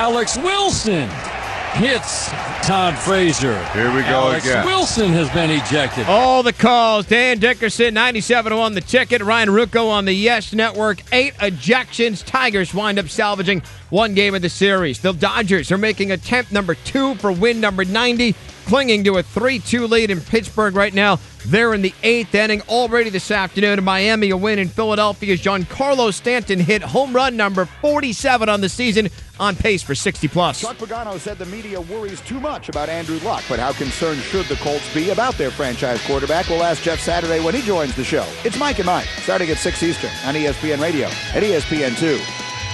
Alex Wilson hits Todd Frazier. Here we go Alex again. Wilson has been ejected. All the calls. Dan Dickerson, 97 on the ticket. Ryan Rucco on the Yes Network. 8 ejections. Tigers wind up salvaging one game of the series. The Dodgers are making attempt number 2 for win number 90, clinging to a 3-2 lead in Pittsburgh right now. They're in the 8th inning. Already this afternoon in Miami, a win in Philadelphia's Giancarlo Stanton hit home run number 47 on the season, on pace for 60-plus. Chuck Pagano said the media worries too much about Andrew Luck, but how concerned should the Colts be about their franchise quarterback? We'll ask Jeff Saturday when he joins the show. It's Mike and Mike, starting at 6 Eastern on ESPN Radio and ESPN2.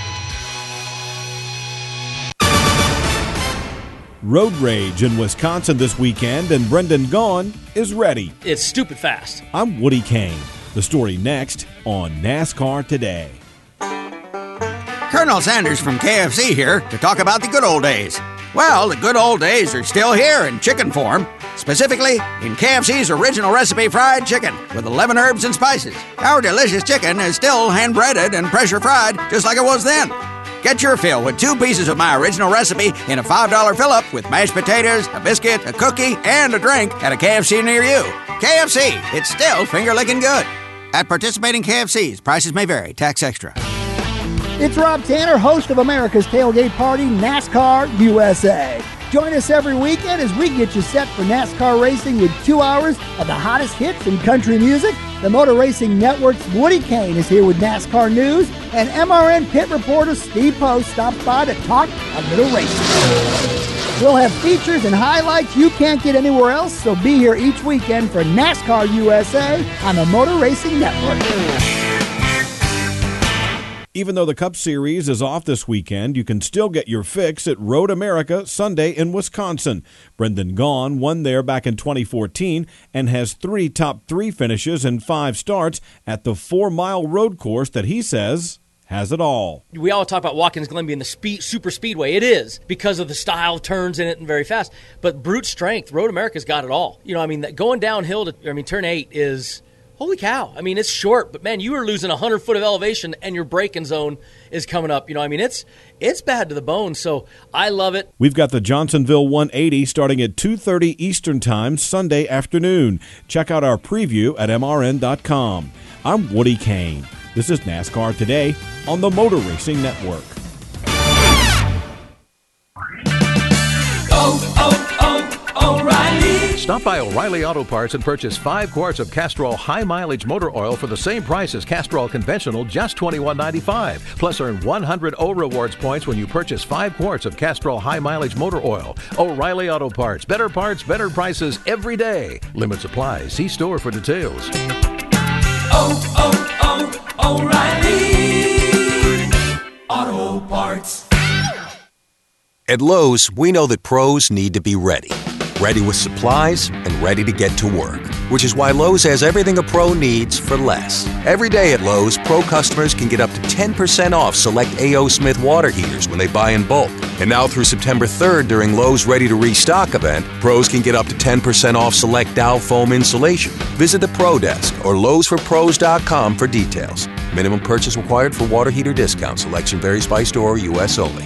Road rage in Wisconsin this weekend, and Brendan Gaughan is ready. It's stupid fast. I'm Woody Kane. The story next on NASCAR Today. Colonel Sanders from KFC here to talk about the good old days. Well, the good old days are still here in chicken form. Specifically, in KFC's original recipe fried chicken with 11 herbs and spices. Our delicious chicken is still hand-breaded and pressure-fried just like it was then. Get your fill with 2 pieces of my original recipe in a $5 fill-up with mashed potatoes, a biscuit, a cookie, and a drink at a KFC near you. KFC, it's still finger-licking good. At participating KFCs, prices may vary. Tax extra. It's Rob Tanner, host of America's Tailgate Party, NASCAR USA. Join us every weekend as we get you set for NASCAR racing with 2 hours of the hottest hits in country music. The Motor Racing Network's Woody Kane is here with NASCAR news, and MRN pit reporter Steve Post stops by to talk a little racing. We'll have features and highlights you can't get anywhere else, so be here each weekend for NASCAR USA on the Motor Racing Network. Even though the Cup Series is off this weekend, you can still get your fix at Road America Sunday in Wisconsin. Brendan Gaughan won there back in 2014 and has 3 top 3 finishes and 5 starts at the 4-mile road course that he says has it all. We all talk about Watkins Glen being the super speedway. It is because of the style turns in it and very fast. But brute strength, Road America's got it all. You know, I mean, going downhill to turn 8 is... holy cow. I mean, it's short, but, man, you are losing 100 foot of elevation and your braking zone is coming up. You know, I mean, it's bad to the bone, so I love it. We've got the Johnsonville 180 starting at 2:30 Eastern Time Sunday afternoon. Check out our preview at MRN.com. I'm Woody Kane. This is NASCAR Today on the Motor Racing Network. O'Reilly. Stop by O'Reilly Auto Parts and purchase 5 quarts of Castrol high-mileage motor oil for the same price as Castrol Conventional, just $21.95. Plus, earn 100 O-Rewards points when you purchase 5 quarts of Castrol high-mileage motor oil. O'Reilly Auto Parts. Better parts, better prices every day. Limits apply. See store for details. O'Reilly Auto Parts. At Lowe's, we know that pros need to be ready. Ready with supplies and ready to get to work. Which is why Lowe's has everything a pro needs for less. Every day at Lowe's, pro customers can get up to 10% off select A.O. Smith water heaters when they buy in bulk. And now through September 3rd during Lowe's Ready to Restock event, pros can get up to 10% off select Dow foam insulation. Visit the Pro Desk or LowesForPros.com for details. Minimum purchase required for water heater discount. Selection varies by store, U.S. only.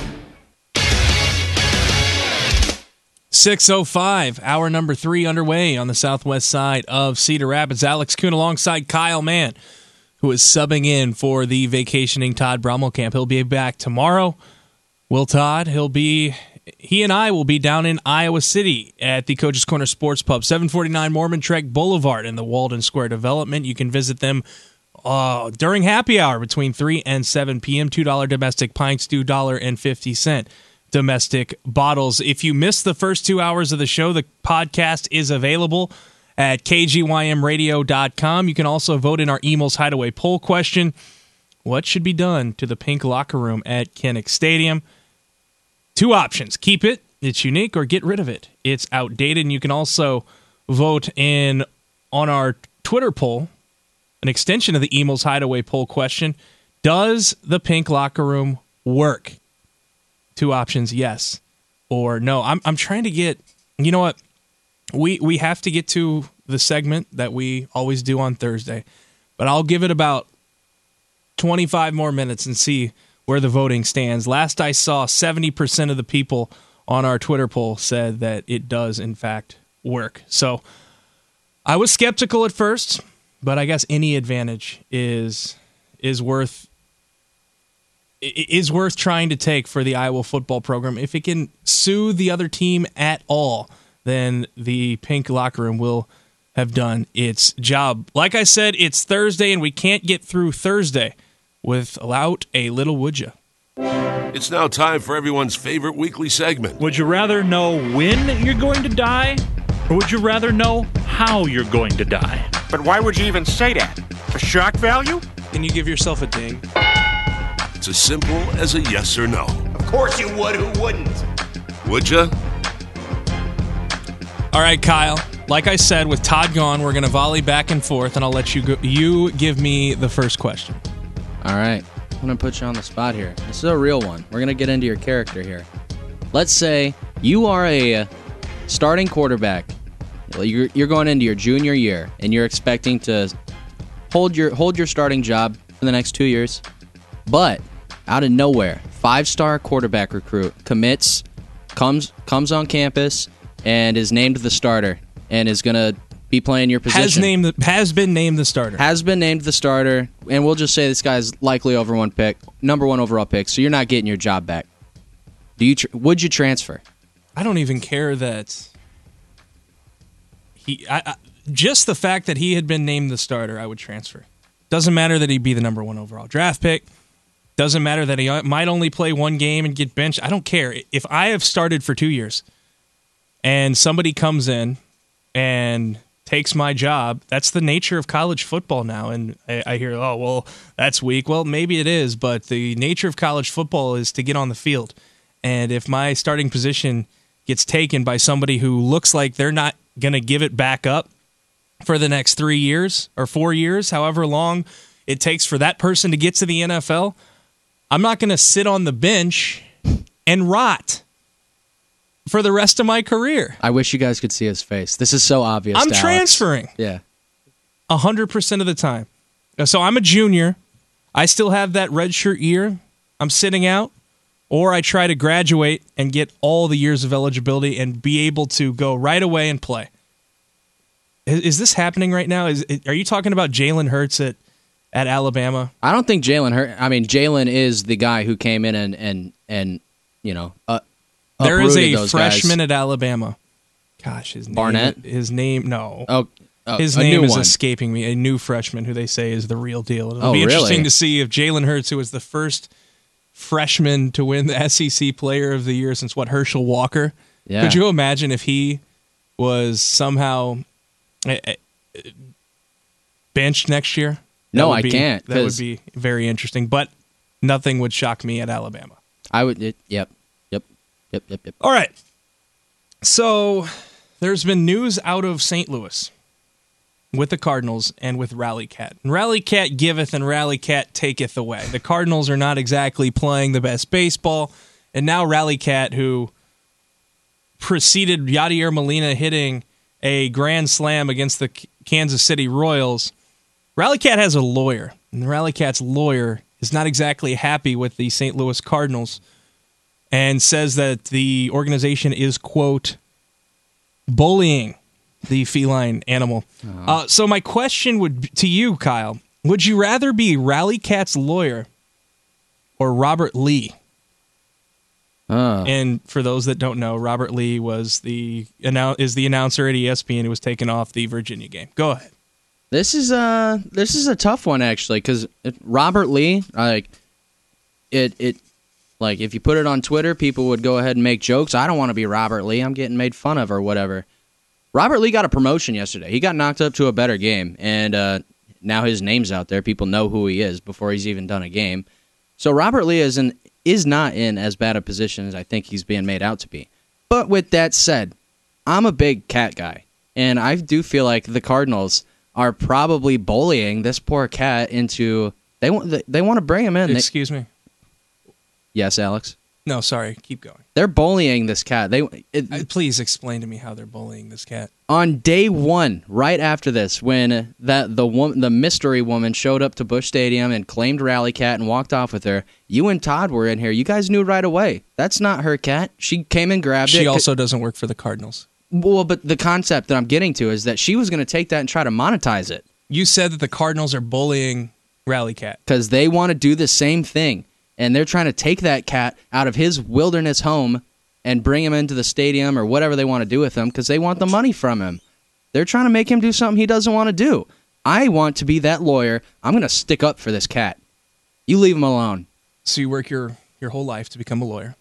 6:05, hour number 3 underway on the southwest side of Cedar Rapids. Alex Kuhn alongside Kyle Mann, who is subbing in for the vacationing Todd Brommelkamp. He'll be back tomorrow. Will Todd, he and I will be down in Iowa City at the Coach's Corner Sports Pub, 749 Mormon Trek Boulevard in the Walden Square development. You can visit them during happy hour between 3 and 7 p.m. $2 domestic pints, $2.50 domestic bottles. If you missed the first 2 hours of the show, the podcast is available at kgymradio.com. You can also vote in our Emos Hideaway poll question. What should be done to the pink locker room at Kinnick Stadium? 2 options. Keep it, it's unique, or get rid of it. It's outdated. And you can also vote in on our Twitter poll, an extension of the Emos Hideaway poll question. Does the pink locker room work? 2 options, yes or no. I'm trying to get, you know what? We have to get to the segment that we always do on Thursday, but I'll give it about 25 more minutes and see where the voting stands. Last I saw, 70% of the people on our Twitter poll said that it does, in fact, work. So I was skeptical at first, but I guess any advantage is worth trying to take for the Iowa football program. If it can soothe the other team at all, then the pink locker room will have done its job. Like I said, it's Thursday, and we can't get through Thursday without a little would ya. It's now time for everyone's favorite weekly segment. Would you rather know when you're going to die, or would you rather know how you're going to die? But why would you even say that? For shock value? Can you give yourself a ding? It's as simple as a yes or no. Of course you would. Who wouldn't? Would ya? All right, Kyle. Like I said, with Todd gone, we're going to volley back and forth, and I'll let you go. You give me the first question. All right. I'm going to put you on the spot here. This is a real one. We're going to get into your character here. Let's say you are a starting quarterback. You're going into your junior year, and you're expecting to hold your starting job for the next 2 years. But out of nowhere, 5-star quarterback recruit commits, comes on campus, and is named the starter, and is going to be playing your position. Has been named the starter. Has been named the starter, and we'll just say this guy's likely number one overall pick, so you're not getting your job back. Would you transfer? I don't even care that just the fact that he had been named the starter, I would transfer. Doesn't matter that he'd be the number one overall draft pick. Doesn't matter that he might only play one game and get benched. I don't care. If I have started for 2 years and somebody comes in and takes my job, that's the nature of college football now. And I hear, oh, well, that's weak. Well, maybe it is, but the nature of college football is to get on the field. And if my starting position gets taken by somebody who looks like they're not going to give it back up for the next 3 years or 4 years, however long it takes for that person to get to the NFL, I'm not going to sit on the bench and rot for the rest of my career. I wish you guys could see his face. This is so obvious. I'm transferring. Yeah. 100% of the time. So I'm a junior. I still have that redshirt year. I'm sitting out. Or I try to graduate and get all the years of eligibility and be able to go right away and play. Is this happening right now? Are you talking about Jalen Hurts at Alabama? I don't think Jalen Hurts. I mean, Jalen is the guy who came in and there is a those freshman guys. at Alabama. Gosh, his name. Barnett? His name, no. His name is one. escaping me. A new freshman who they say is the real deal. It'll Oh, be interesting really? to see if Jalen Hurts, who was the first freshman to win the SEC Player of the Year since Herschel Walker. Yeah. Could you imagine if he was somehow benched next year? No, I can't. That would be very interesting, but nothing would shock me at Alabama. I would. Yep. All right. So there's been news out of St. Louis with the Cardinals and with Rally Cat. And Rally Cat giveth and Rally Cat taketh away. The Cardinals are not exactly playing the best baseball, and now Rally Cat, who preceded Yadier Molina hitting a grand slam against the Kansas City Royals, Rally Cat has a lawyer, and Rally Cat's lawyer is not exactly happy with the St. Louis Cardinals and says that the organization is, quote, bullying the feline animal. So my question to you, Kyle, would you rather be Rally Cat's lawyer or Robert Lee? And for those that don't know, Robert Lee is the announcer at ESPN who was taken off the Virginia game. Go ahead. This is a tough one actually, because Robert Lee, if you put it on Twitter, people would go ahead and make jokes. I don't want to be Robert Lee. I'm getting made fun of or whatever. Robert Lee got a promotion yesterday. He got knocked up to a better game, and now his name's out there. People know who he is before he's even done a game. So Robert Lee is not in as bad a position as I think he's being made out to be. But with that said, I'm a big Cat guy, and I do feel like the Cardinals are probably bullying this poor Cat into they want to bring him in. Excuse me. Yes, Alex. No, sorry. Keep going. They're bullying this cat. Please explain to me how they're bullying this cat. On day one, right after this, when the mystery woman showed up to Busch Stadium and claimed Rally Cat and walked off with her, you and Todd were in here. You guys knew right away. That's not her cat. She came and grabbed it. She also doesn't work for the Cardinals. Well, but the concept that I'm getting to is that she was going to take that and try to monetize it. You said that the Cardinals are bullying Rally Cat. Because they want to do the same thing. And they're trying to take that cat out of his wilderness home and bring him into the stadium or whatever they want to do with him because they want the money from him. They're trying to make him do something he doesn't want to do. I want to be that lawyer. I'm going to stick up for this cat. You leave him alone. So you work your whole life to become a lawyer.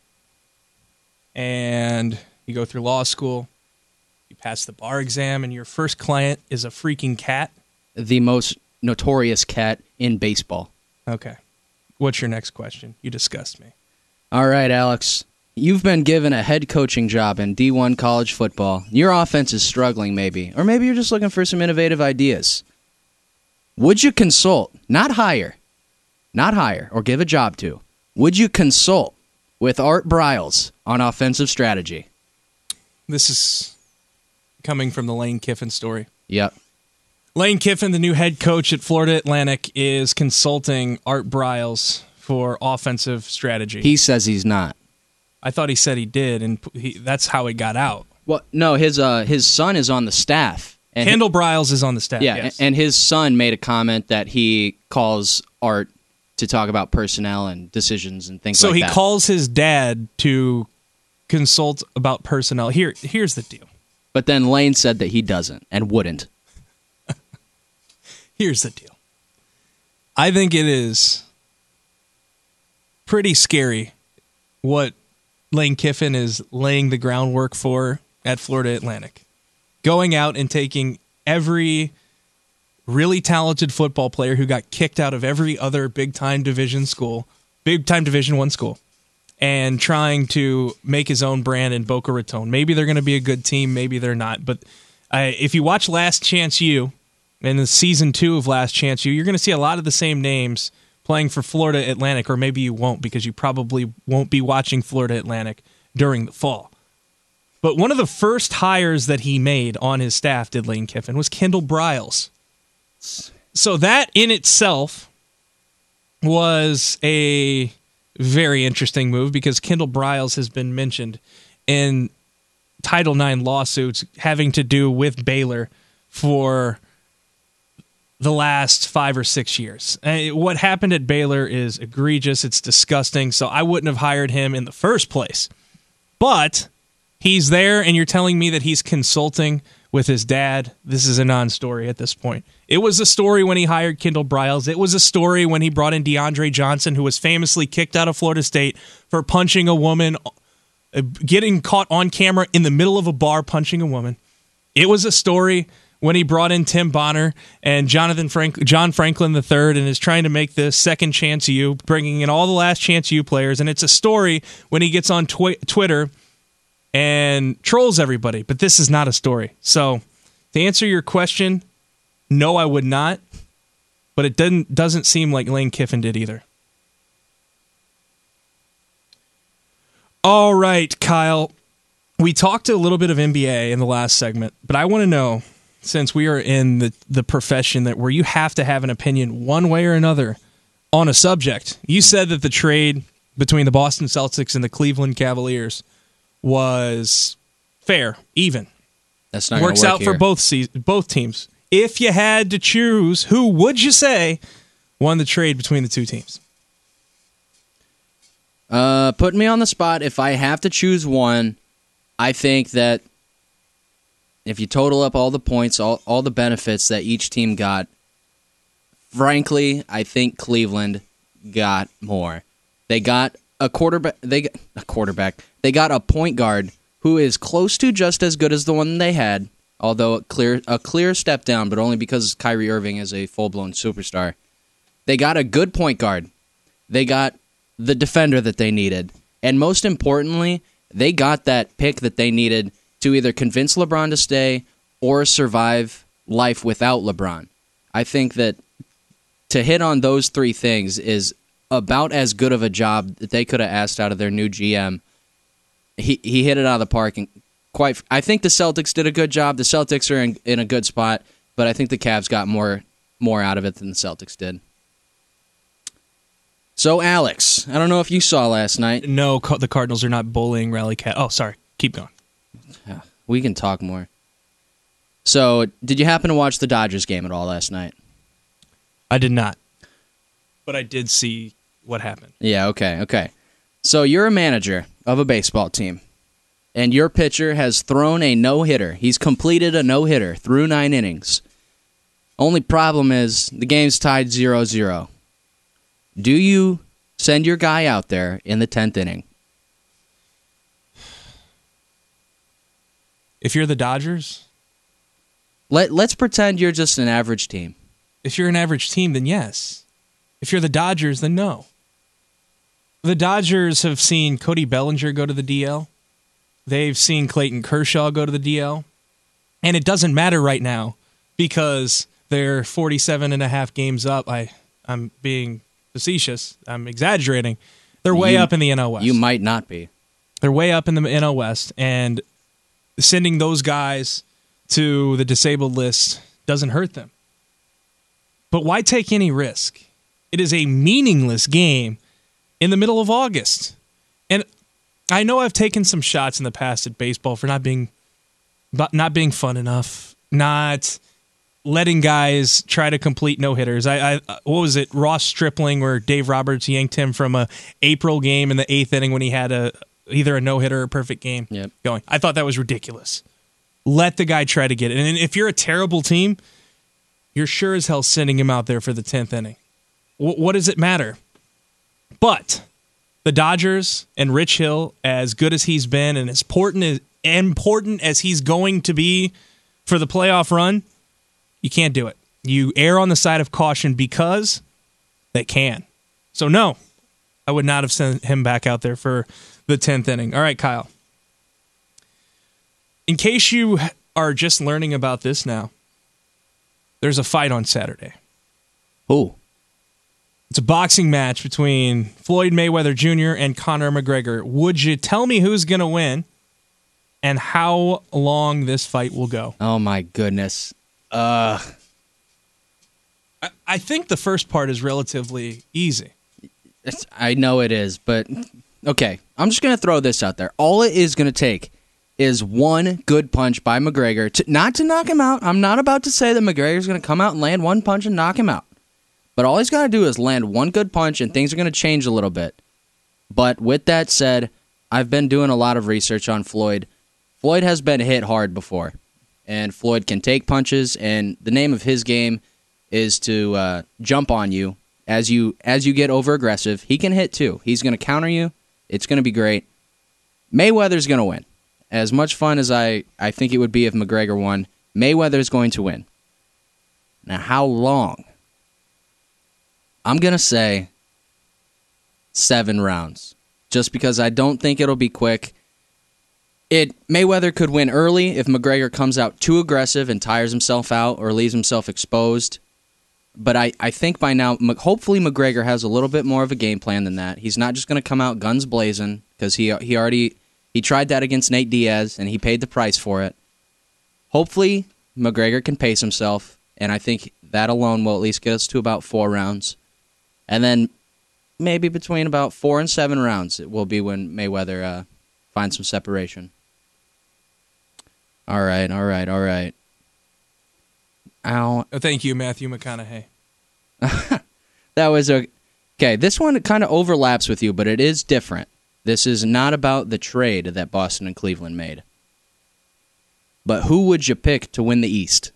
And you go through law school. You pass the bar exam, and your first client is a freaking cat? The most notorious cat in baseball. Okay. What's your next question? You disgust me. All right, Alex. You've been given a head coaching job in D1 college football. Your offense is struggling, maybe. Or maybe you're just looking for some innovative ideas. Would you consult, not hire, or give a job to, would you consult with Art Briles on offensive strategy? This is coming from the Lane Kiffin story. Yep. Lane Kiffin, the new head coach at Florida Atlantic, is consulting Art Briles for offensive strategy. He says he's not. I thought he said he did, and that's how it got out. Well, no, his son is on the staff. And Kendall Briles is on the staff. Yeah, yes. And his son made a comment that he calls Art to talk about personnel and decisions and things like that. So he calls his dad to consult about personnel. Here's the deal. But then Lane said that he doesn't and wouldn't. Here's the deal. I think it is pretty scary what Lane Kiffin is laying the groundwork for at Florida Atlantic. Going out and taking every really talented football player who got kicked out of every other big-time Division I school, and trying to make his own brand in Boca Raton. Maybe they're going to be a good team, maybe they're not. But if you watch Last Chance U, in the season 2 of Last Chance U, you're going to see a lot of the same names playing for Florida Atlantic, or maybe you won't because you probably won't be watching Florida Atlantic during the fall. But one of the first hires that he made on his staff, did Lane Kiffin, was Kendall Briles. So that in itself was a very interesting move because Kendall Briles has been mentioned in Title IX lawsuits having to do with Baylor for the last 5 or 6 years. What happened at Baylor is egregious. It's disgusting. So I wouldn't have hired him in the first place. But he's there, and you're telling me that he's consulting with his dad. This is a non-story at this point. It was a story when he hired Kendall Briles. It was a story when he brought in DeAndre Johnson, who was famously kicked out of Florida State for punching a woman, getting caught on camera in the middle of a bar punching a woman. It was a story when he brought in Tim Bonner and John Franklin III and is trying to make the Second Chance U, bringing in all the Last Chance U players. And it's a story when he gets on Twitter and trolls everybody. But this is not a story. So to answer your question, no, I would not. But it doesn't seem like Lane Kiffin did either. All right, Kyle. We talked a little bit of NBA in the last segment, but I want to know, since we are in the profession where you have to have an opinion one way or another on a subject, you said that the trade between the Boston Celtics and the Cleveland Cavaliers was fair, even. That's not works out for both teams. If you had to choose, who would you say won the trade between the two teams? Put me on the spot. If I have to choose one, I think that if you total up all the points, all the benefits that each team got, frankly, I think Cleveland got more. They got a quarterback. They got a point guard who is close to just as good as the one they had, although a clear step down, but only because Kyrie Irving is a full-blown superstar. They got a good point guard. They got the defender that they needed. And most importantly, they got that pick that they needed to either convince LeBron to stay or survive life without LeBron. I think that to hit on those three things is about as good of a job that they could have asked out of their new GM. He hit it out of the park, and I think the Celtics did a good job. The Celtics are in a good spot, but I think the Cavs got more out of it than the Celtics did. So, Alex, I don't know if you saw last night. No, the Cardinals are not bullying Rally Cat. Oh, sorry. Keep going. We can talk more. So, did you happen to watch the Dodgers game at all last night? I did not. But I did see what happened. Yeah, okay. So, you're a manager of a baseball team, and your pitcher has thrown a no-hitter. He's completed a no-hitter through 9 innings. Only problem is the game's tied 0-0. Do you send your guy out there in the 10th inning? If you're the Dodgers? Let's pretend you're just an average team. If you're an average team, then yes. If you're the Dodgers, then no. The Dodgers have seen Cody Bellinger go to the DL. They've seen Clayton Kershaw go to the DL. And it doesn't matter right now because they're 47 and a half games up. I'm being facetious. I'm exaggerating. They're way up in the NL West. You might not be. They're way up in the NL West, and sending those guys to the disabled list doesn't hurt them. But why take any risk? It is a meaningless game in the middle of August. And I know I've taken some shots in the past at baseball for not being fun enough, not letting guys try to complete no-hitters. I what was it, Ross Stripling, where Dave Roberts yanked him from a April game in the 8th inning when he had either a no-hitter or a perfect game going. I thought that was ridiculous. Let the guy try to get it. And if you're a terrible team, you're sure as hell sending him out there for the 10th inning. What does it matter? But the Dodgers and Rich Hill, as good as he's been and as important as he's going to be for the playoff run, you can't do it. You err on the side of caution because they can. So no, I would not have sent him back out there for the 10th inning. All right, Kyle. In case you are just learning about this now, there's a fight on Saturday. Who? It's a boxing match between Floyd Mayweather Jr. and Conor McGregor. Would you tell me who's going to win and how long this fight will go? Oh, my goodness. I think the first part is relatively easy. I know it is, but okay. I'm just going to throw this out there. All it is going to take is one good punch by McGregor, not to knock him out. I'm not about to say that McGregor's going to come out and land one punch and knock him out. But all he's got to do is land one good punch, and things are going to change a little bit. But with that said, I've been doing a lot of research on Floyd. Floyd has been hit hard before. And Floyd can take punches, and the name of his game is to jump on you as you get over-aggressive. He can hit, too. He's going to counter you. It's going to be great. Mayweather's going to win. As much fun as I think it would be if McGregor won, Mayweather's going to win. Now, how long? I'm going to say 7 rounds, just because I don't think it'll be quick. Mayweather could win early if McGregor comes out too aggressive and tires himself out or leaves himself exposed. But I think by now, hopefully McGregor has a little bit more of a game plan than that. He's not just going to come out guns blazing, because he tried that against Nate Diaz, and he paid the price for it. Hopefully McGregor can pace himself, and I think that alone will at least get us to about 4 rounds. And then maybe between about 4 and 7 rounds, it will be when Mayweather finds some separation. All right. Ow. Thank you, Matthew McConaughey. That was okay. This one kind of overlaps with you, but it is different. This is not about the trade that Boston and Cleveland made. But who would you pick to win the East?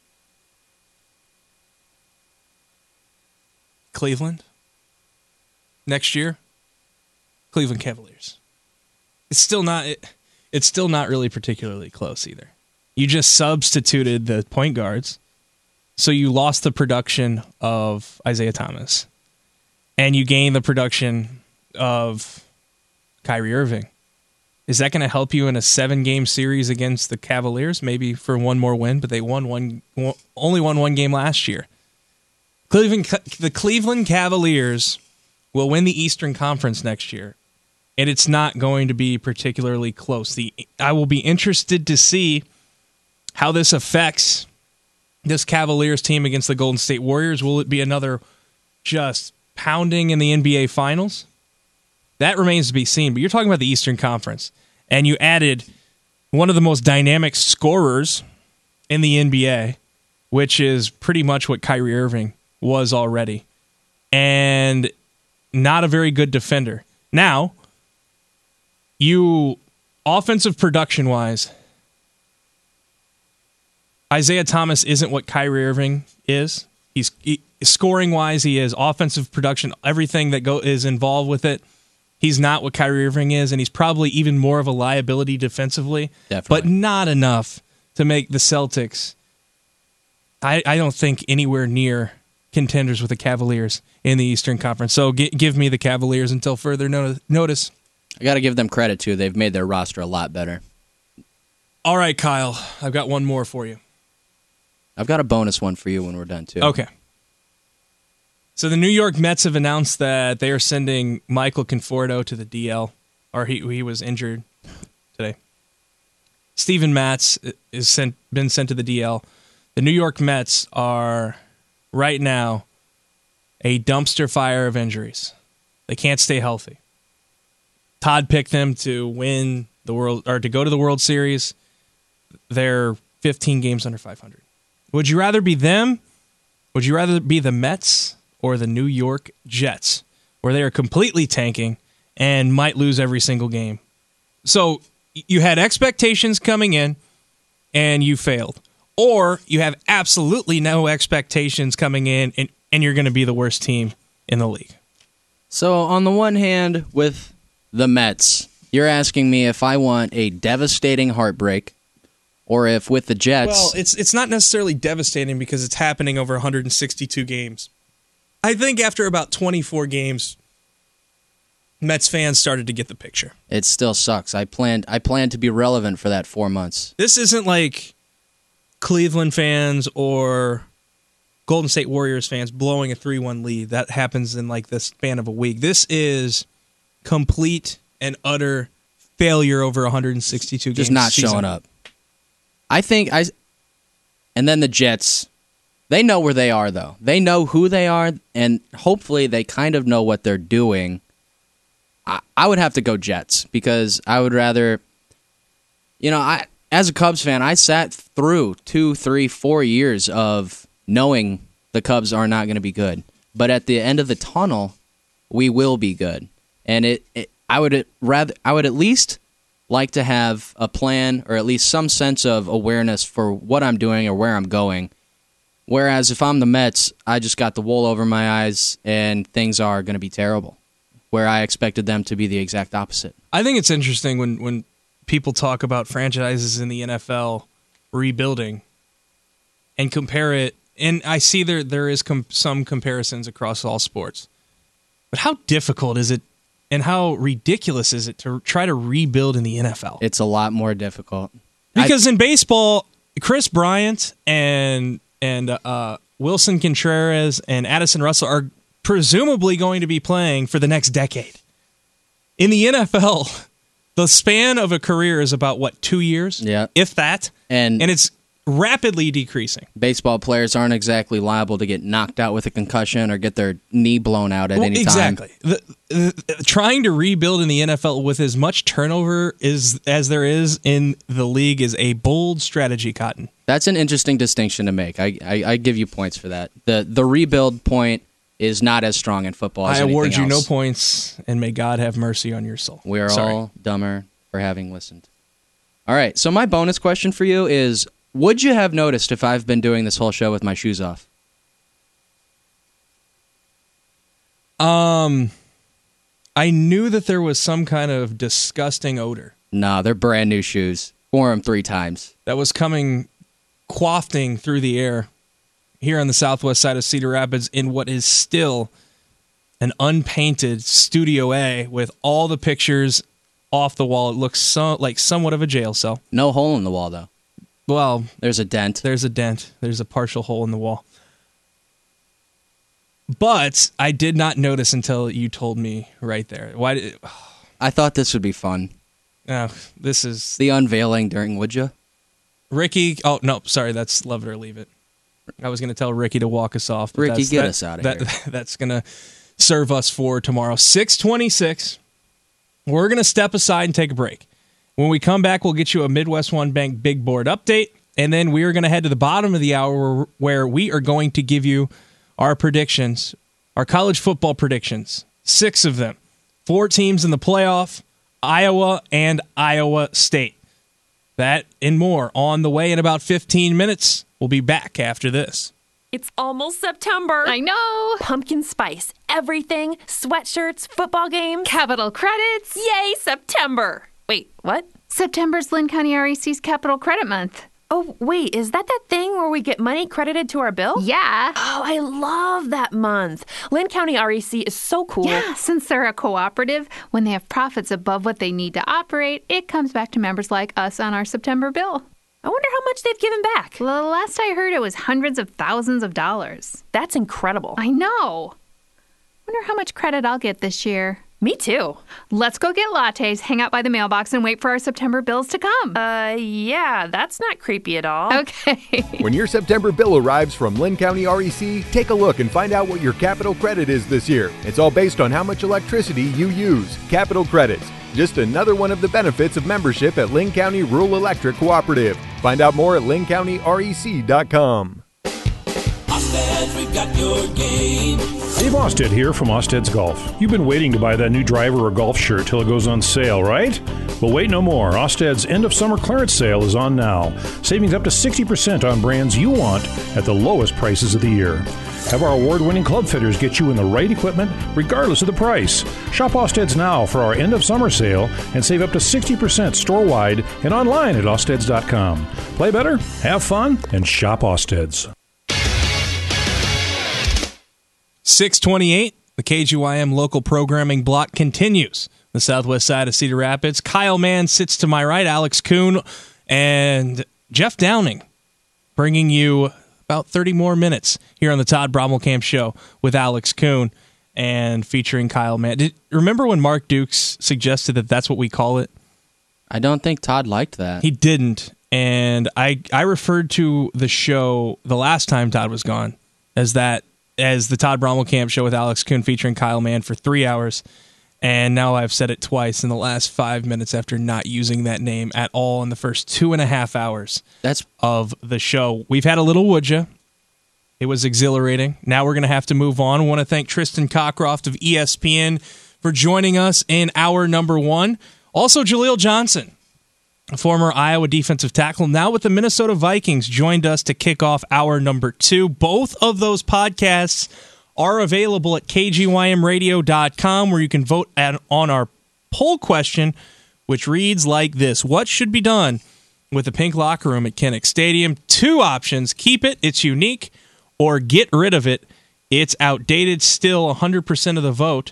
Cleveland. Next year, Cleveland Cavaliers. It's still not really particularly close either. You just substituted the point guards, so you lost the production of Isaiah Thomas, and you gained the production of Kyrie Irving. Is that going to help you in a 7-game series against the Cavaliers? Maybe for one more win, but they only won one game last year. The Cleveland Cavaliers will win the Eastern Conference next year, and it's not going to be particularly close. I will be interested to see how this affects this Cavaliers team against the Golden State Warriors. Will it be another just pounding in the NBA Finals? That remains to be seen, but you're talking about the Eastern Conference, and you added one of the most dynamic scorers in the NBA, which is pretty much what Kyrie Irving was already, and not a very good defender. Now, you offensive production-wise, Isaiah Thomas isn't what Kyrie Irving is. Scoring-wise, he is. Offensive production, everything that is involved with it, he's not what Kyrie Irving is, and he's probably even more of a liability defensively. Definitely. But not enough to make the Celtics, I don't think, anywhere near contenders with the Cavaliers in the Eastern Conference. So give me the Cavaliers until further notice. I got to give them credit, too. They've made their roster a lot better. All right, Kyle, I've got one more for you. I've got a bonus one for you when we're done, too. Okay. So the New York Mets have announced that they are sending Michael Conforto to the DL, or he was injured today. Steven Matz is been sent to the DL. The New York Mets are right now a dumpster fire of injuries. They can't stay healthy. Todd picked them to win the world, or to go to the World Series. They're 15 games under 500. Would you rather be them? Would you rather be the Mets or the New York Jets, where they are completely tanking and might lose every single game? So you had expectations coming in, and you failed. Or you have absolutely no expectations coming in, and you're going to be the worst team in the league. So on the one hand, with the Mets, you're asking me if I want a devastating heartbreak, or if with the Jets... Well, it's not necessarily devastating because it's happening over 162 games. I think after about 24 games, Mets fans started to get the picture. It still sucks. I planned to be relevant for that 4 months. This isn't like Cleveland fans or Golden State Warriors fans blowing a 3-1 lead. That happens in like the span of a week. This is complete and utter failure over 162 games. Just not showing up. And then the Jets, they know where they are, though. They know who they are, and hopefully they kind of know what they're doing. I would have to go Jets, because I would rather, as a Cubs fan, I sat through 2, 3, 4 years of knowing the Cubs are not going to be good. But at the end of the tunnel, we will be good. And I would at least like to have a plan, or at least some sense of awareness for what I'm doing or where I'm going. Whereas if I'm the Mets, I just got the wool over my eyes and things are going to be terrible, where I expected them to be the exact opposite. I think it's interesting when people talk about franchises in the NFL rebuilding and compare it, and I see there is some comparisons across all sports. But how difficult is it and how ridiculous is it to try to rebuild in the NFL? It's a lot more difficult. Because in baseball, Chris Bryant and Wilson Contreras and Addison Russell are presumably going to be playing for the next decade. In the NFL, the span of a career is about, 2 years? Yeah. If that. And it's rapidly decreasing. Baseball players aren't exactly liable to get knocked out with a concussion or get their knee blown out at any time. Exactly. Trying to rebuild in the NFL with as much turnover as there is in the league is a bold strategy, Cotton. That's an interesting distinction to make. I give you points for that. The rebuild point is not as strong in football as anything else. I award you no points, and may God have mercy on your soul. We are all dumber for having listened. All right, so my bonus question for you is, would you have noticed if I've been doing this whole show with my shoes off? I knew that there was some kind of disgusting odor. Nah, they're brand new shoes. Wore them 3 times. That was coming, wafting through the air here on the southwest side of Cedar Rapids in what is still an unpainted Studio A with all the pictures off the wall. It looks like somewhat of a jail cell. No hole in the wall, though. Well, there's a dent. There's a dent. There's a partial hole in the wall. But I did not notice until you told me right there. I thought this would be fun. This is the unveiling during Would Ya? Ricky. Oh no, sorry, that's Love It or Leave It. I was going to tell Ricky to walk us off. But Ricky, get us out of here. That's going to serve us for tomorrow. 6:26. We're going to step aside and take a break. When we come back, we'll get you a Midwest One Bank Big Board update, and then we are going to head to the bottom of the hour where we are going to give you our predictions, our college football predictions, 6 of them. 4 teams in the playoff, Iowa and Iowa State. That and more on the way in about 15 minutes. We'll be back after this. It's almost September. I know. Pumpkin spice, everything, sweatshirts, football games. Capital credits. Yay, September. Wait, what? September's Lynn County REC's Capital Credit Month. Oh, wait, is that thing where we get money credited to our bill? Yeah. Oh, I love that month. Lynn County REC is so cool. Yeah, since they're a cooperative, when they have profits above what they need to operate, it comes back to members like us on our September bill. I wonder how much they've given back. Well, the last I heard, it was hundreds of thousands of dollars. That's incredible. I know. Wonder how much credit I'll get this year. Me too. Let's go get lattes, hang out by the mailbox, and wait for our September bills to come. Yeah, that's not creepy at all. Okay. When your September bill arrives from Lynn County REC, take a look and find out what your capital credit is this year. It's all based on how much electricity you use. Capital credits. Just another one of the benefits of membership at Lynn County Rural Electric Cooperative. Find out more at lynncounty.rec.com. Ostead, we've got your game. Dave Ostead here from Osted's Golf. You've been waiting to buy that new driver or golf shirt till it goes on sale, right? Well, wait no more. Osted's end of summer clearance sale is on now. Savings up to 60% on brands you want at the lowest prices of the year. Have our award-winning club fitters get you in the right equipment regardless of the price. Shop Osted's now for our end of summer sale and save up to 60% store-wide and online at osteds.com. Play better, have fun, and shop Osted's. 6:28, the KGYM local programming block continues. The southwest side of Cedar Rapids. Kyle Mann sits to my right, Alex Kuhn, and Jeff Downing, bringing you about 30 more minutes here on the Todd Brommelkamp Show with Alex Kuhn and featuring Kyle Mann. Remember when Mark Dukes suggested that that's what we call it? I don't think Todd liked that. He didn't, and I referred to the show the last time Todd was gone as the Todd Brommelkamp Show with Alex Kuhn featuring Kyle Mann for 3 hours, and now I've said it twice in the last 5 minutes after not using that name at all in the first 2.5 hours of the show. We've had a little would ya. It was exhilarating. Now we're going to have to move on. I want to thank Tristan Cockcroft of ESPN for joining us in hour number 1. Also, Jaleel Johnson, a former Iowa defensive tackle, now with the Minnesota Vikings, joined us to kick off hour number 2. Both of those podcasts are available at kgymradio.com, where you can vote on our poll question, which reads like this. What should be done with the pink locker room at Kinnick Stadium? 2 options. Keep it, it's unique, or get rid of it, it's outdated. Still 100% of the vote.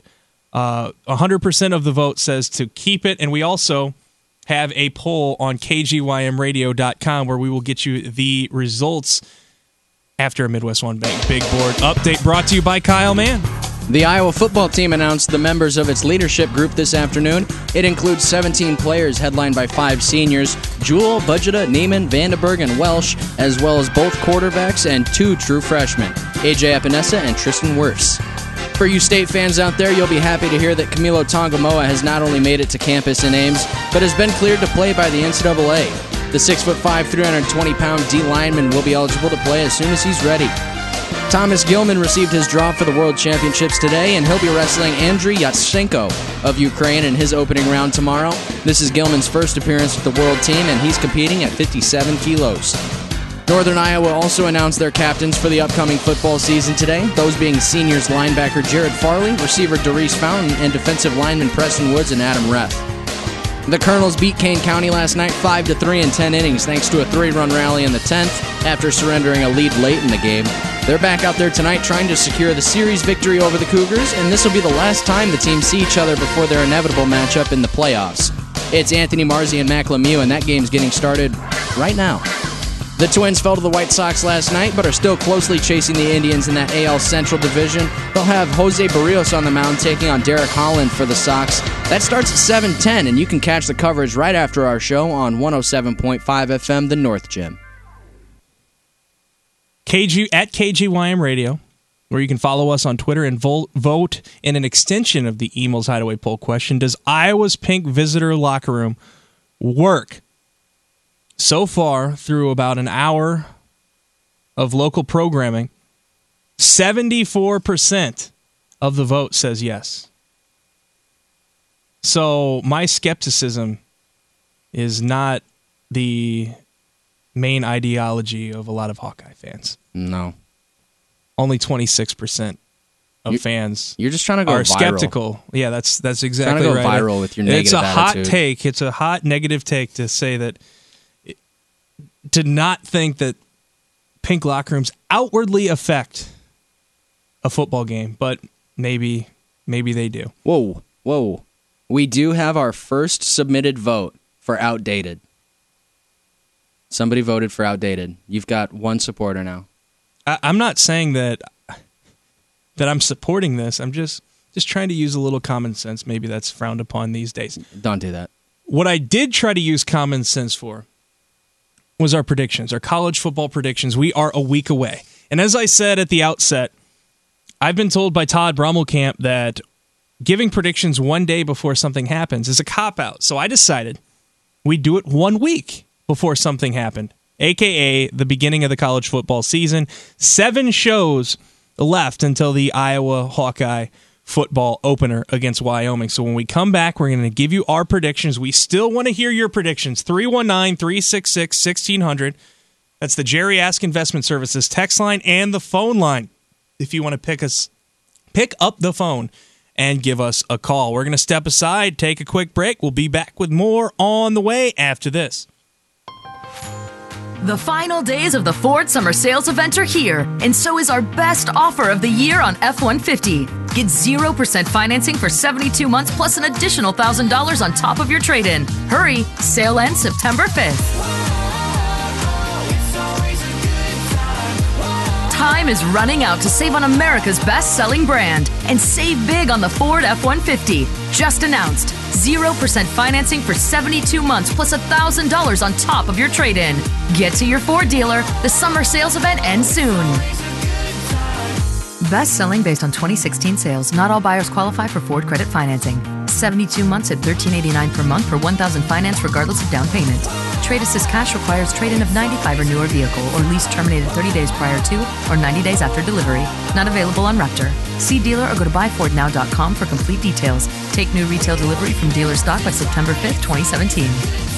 100% of the vote says to keep it, and we also have a poll on kgymradio.com where we will get you the results after a Midwest One Bank Big Board update brought to you by Kyle Mann. The Iowa football team announced the members of its leadership group this afternoon. It includes 17 players headlined by 5 seniors, Jewell, Budgeta, Neiman, Vandenberg, and Welsh, as well as both quarterbacks and 2 true freshmen, AJ Epinesa and Tristan Wirfs. For you state fans out there, you'll be happy to hear that Camilo Tongamoa has not only made it to campus in Ames, but has been cleared to play by the NCAA. The 6'5", 320-pound D lineman will be eligible to play as soon as he's ready. Thomas Gilman received his draw for the World Championships today, and he'll be wrestling Andriy Yatsenko of Ukraine in his opening round tomorrow. This is Gilman's first appearance with the world team, and he's competing at 57 kilos. Northern Iowa also announced their captains for the upcoming football season today, those being seniors linebacker Jared Farley, receiver Doris Fountain, and defensive linemen Preston Woods and Adam Reth. The Colonels beat Kane County last night 5-3 in 10 innings thanks to a 3-run rally in the 10th after surrendering a lead late in the game. They're back out there tonight trying to secure the series victory over the Cougars, and this will be the last time the teams see each other before their inevitable matchup in the playoffs. It's Anthony Marzi and Mac Lemieux, and that game's getting started right now. The Twins fell to the White Sox last night, but are still closely chasing the Indians in that AL Central division. They'll have Jose Barrios on the mound taking on Derek Holland for the Sox. That starts at 7:10, and you can catch the coverage right after our show on 107.5 FM, The North Gym. At KGYM Radio, where you can follow us on Twitter and vote in an extension of the Emails Hideaway poll question. Does Iowa's pink visitor locker room work? So far, through about an hour of local programming, 74% of the vote says yes. So my skepticism is not the main ideology of a lot of Hawkeye fans. No. Only 26% of fans you're just trying to go are viral. skeptical. Yeah, that's exactly trying to go right. viral with your negative attitude. It's a hot attitude. take. It's a hot negative take to say that, to not think that pink locker rooms outwardly affect a football game, but maybe they do. Whoa. We do have our first submitted vote for outdated. Somebody voted for outdated. You've got one supporter now. I'm not saying that I'm supporting this. I'm just trying to use a little common sense. Maybe that's frowned upon these days. Don't do that. What I did try to use common sense for was our predictions, our college football predictions. We are a week away. And as I said at the outset, I've been told by Todd Brummelkamp that giving predictions one day before something happens is a cop-out. So I decided we'd do it 1 week before something happened, a.k.a. the beginning of the college football season. 7 shows left until the Iowa Hawkeye football opener against Wyoming. So when we come back, we're going to give you our predictions. We still want to hear your predictions. 319-366-1600. That's the Jerry Ask Investment Services text line and the phone line. If you want to pick up the phone and give us a call. We're going to step aside, take a quick break. We'll be back with more on the way after this. The final days of the Ford Summer Sales Event are here, and so is our best offer of the year on F-150. Get 0% financing for 72 months plus an additional $1,000 on top of your trade-in. Hurry, sale ends September 5th. Time is running out to save on America's best-selling brand and save big on the Ford F-150. Just announced, 0% financing for 72 months plus $1,000 on top of your trade-in. Get to your Ford dealer. The summer sales event ends soon. Best selling based on 2016 sales. Not all buyers qualify for Ford credit financing. 72 months at $13.89 per month for $1,000 finance regardless of down payment. Trade Assist Cash requires trade-in of 95 or newer vehicle or lease terminated 30 days prior to or 90 days after delivery. Not available on Raptor. See dealer or go to buyfordnow.com for complete details. Take new retail delivery from dealer stock by September 5th, 2017.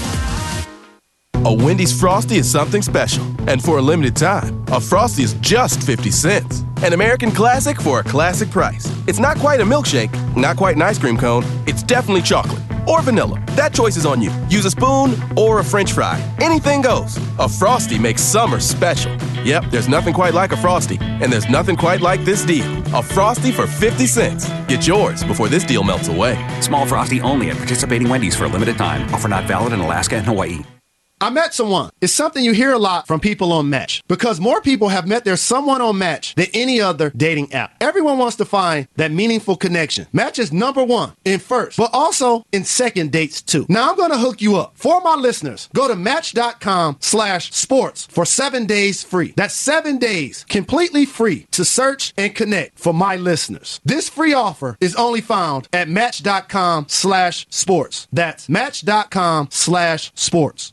A Wendy's Frosty is something special. And for a limited time, a Frosty is just 50 cents. An American classic for a classic price. It's not quite a milkshake, not quite an ice cream cone. It's definitely chocolate or vanilla. That choice is on you. Use a spoon or a French fry. Anything goes. A Frosty makes summer special. Yep, there's nothing quite like a Frosty. And there's nothing quite like this deal. A Frosty for 50 cents. Get yours before this deal melts away. Small Frosty only at participating Wendy's for a limited time. Offer not valid in Alaska and Hawaii. I met someone. It's something you hear a lot from people on Match because more people have met their someone on Match than any other dating app. Everyone wants to find that meaningful connection. Match is #1 in first, but also in second dates too. Now I'm going to hook you up. For my listeners, go to match.com/sports for 7 days free. That's 7 days completely free to search and connect for my listeners. This free offer is only found at match.com/sports. That's match.com/sports.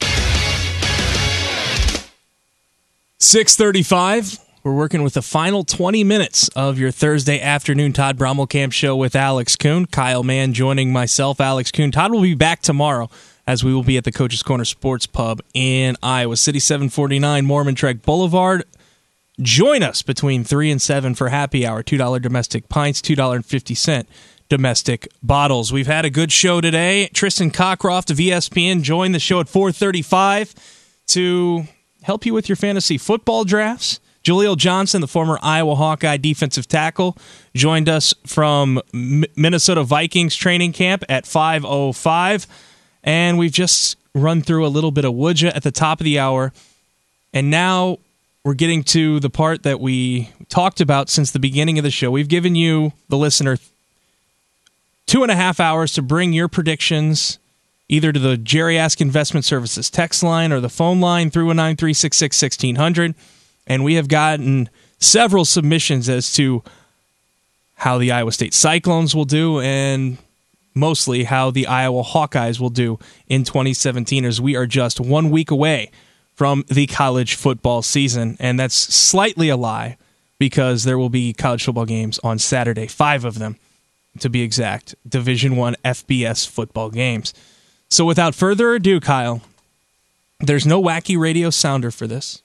6:35. We're working with the final 20 minutes of your Thursday afternoon Todd Brummelkamp show with Alex Kuhn. Kyle Mann joining myself, Alex Kuhn. Todd will be back tomorrow as we will be at the Coach's Corner Sports Pub in Iowa City, 749 Mormon Trek Boulevard. Join us between 3 and 7 for happy hour. $2 domestic pints, $2.50 domestic bottles. We've had a good show today. Tristan Cockcroft of ESPN joined the show at 4:35 to help you with your fantasy football drafts. Jaleel Johnson, the former Iowa Hawkeye defensive tackle, joined us from Minnesota Vikings training camp at 5:05. And we've just run through a little bit of Woodja at the top of the hour. And now we're getting to the part that we talked about since the beginning of the show. We've given you, the listener, 2.5 hours to bring your predictions either to the Jerry Ask Investment Services text line or the phone line, 319-366-1600. And we have gotten several submissions as to how the Iowa State Cyclones will do and mostly how the Iowa Hawkeyes will do in 2017, as we are just 1 week away from the college football season. And that's slightly a lie because there will be college football games on Saturday, 5 of them to be exact, Division I FBS football games. So without further ado, Kyle, there's no wacky radio sounder for this.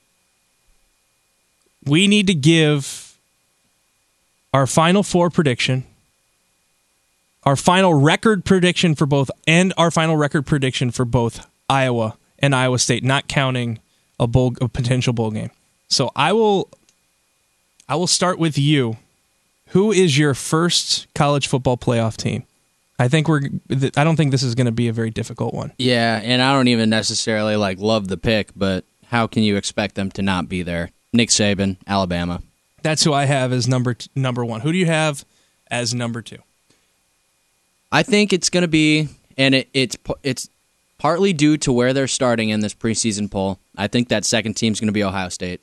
We need to give our Final Four prediction, our final record prediction for both, and our final record prediction for both Iowa and Iowa State, not counting a potential bowl game. So I will start with you. Who is your first college football playoff team? I don't think this is going to be a very difficult one. Yeah, and I don't even necessarily love the pick, but how can you expect them to not be there? Nick Saban, Alabama. That's who I have as number one. Who do you have as number 2? I think it's going to be, and it's partly due to where they're starting in this preseason poll. I think that second team is going to be Ohio State.